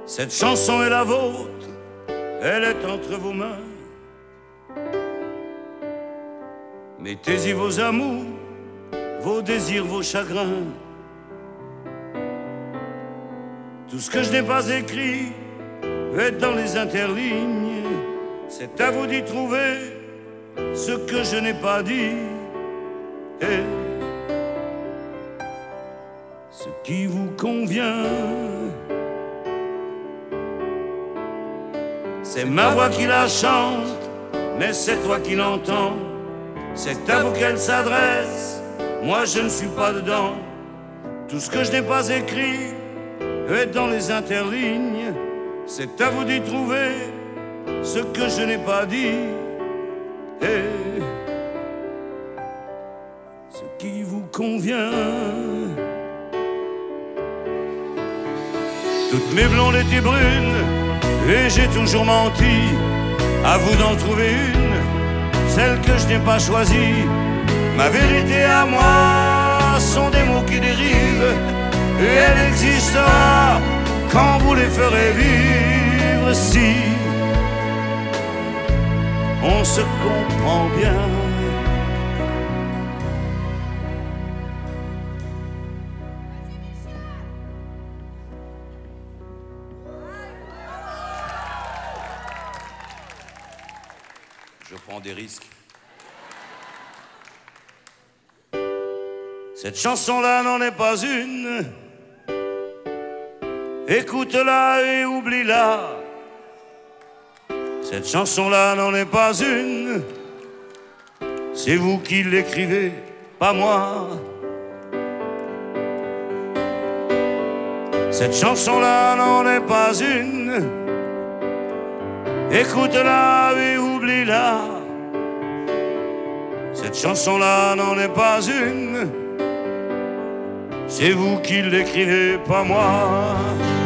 Cette chanson est la vôtre, elle est entre vos mains. Mettez-y vos amours, vos désirs, vos chagrins. Tout ce que je n'ai pas écrit est dans les interlignes. C'est à vous d'y trouver ce que je n'ai pas dit et ce qui vous convient. C'est ma voix qui la chante, mais c'est toi qui l'entends. C'est à vous qu'elle s'adresse, moi je ne suis pas dedans. Tout ce que je n'ai pas écrit est dans les interlignes. C'est à vous d'y trouver ce que je n'ai pas dit et ce qui vous convient. Toutes mes blondes étaient brunes et j'ai toujours menti. À vous d'en trouver une, celle que je n'ai pas choisie. Ma vérité à moi sont des mots qui dérivent et elle existera quand vous les ferez vivre. Si on se comprend bien. Je prends des risques. Cette chanson-là n'en est pas une. Écoute-la et oublie-la. Cette chanson-là n'en est pas une. C'est vous qui l'écrivez, pas moi. Cette chanson-là n'en est pas une. Écoute-la et oublie-la. Cette chanson-là n'en est pas une. C'est vous qui l'écrivez, pas moi.